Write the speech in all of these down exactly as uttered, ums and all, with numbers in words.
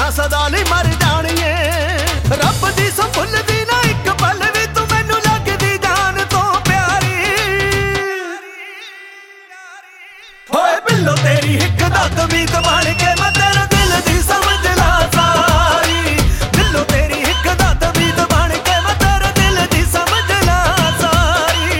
सदा लई मर जाणीए। रब दी संभुलदी ना इक पल वी तू मैनू लगदी जान तो प्यारी। होए बिल्लो तेरी हिक दा तवीत बन के मैं तेरे दिल दी समझ ला सारी। बिल्लो तेरी हिक दा तवीत बन के मैं तेरे दिल दी समझ ला सारी।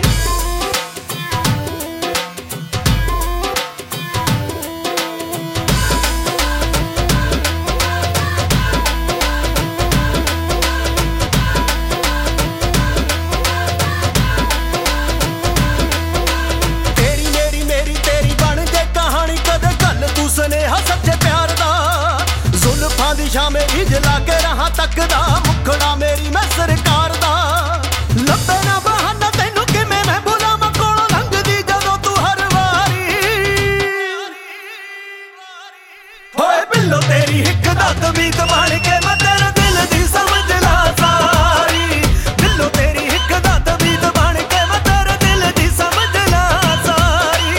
सुनेहा सच्चे प्यार दा जुल्फां दी छावें इज लागे रहा तकदा मुखड़ा मेरी मैं सरकार दा। लब्बे ना बहाना तैनू किवें मैं भुलावां कोलों लंघदी जदों तू हर वारी। होए बिल्लो तेरी हिक दा तवीत बन के मैं तेरे दिल दी समझ ला सारी। बिल्लो तेरी हिक दा तवीत बन के मैं तेरे दिल दी समझ ला सारी।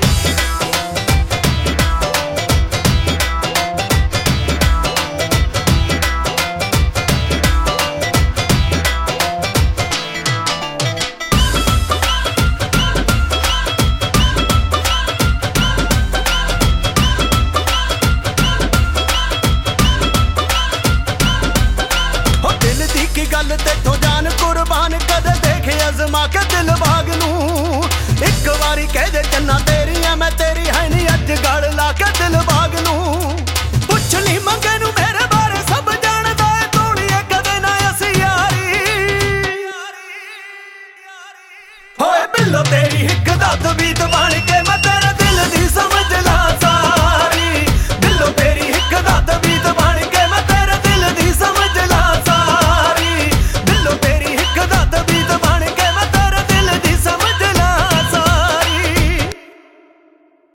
गल तेथों जान कुर्बान कदे देखे अजमा के दिल बाग नू। एक बारी कह दे चन्ना तेरी है मैं तेरी है नी अज गल ला के दिल बाग नू। पुछ ली मंगे नू मेरे बारे सब जानदा है तोड़िए कदे ना असी यारी। होए बिल्लो तेरी हिक दा तवीत बन के मैं तेरे दिल दी समझ ला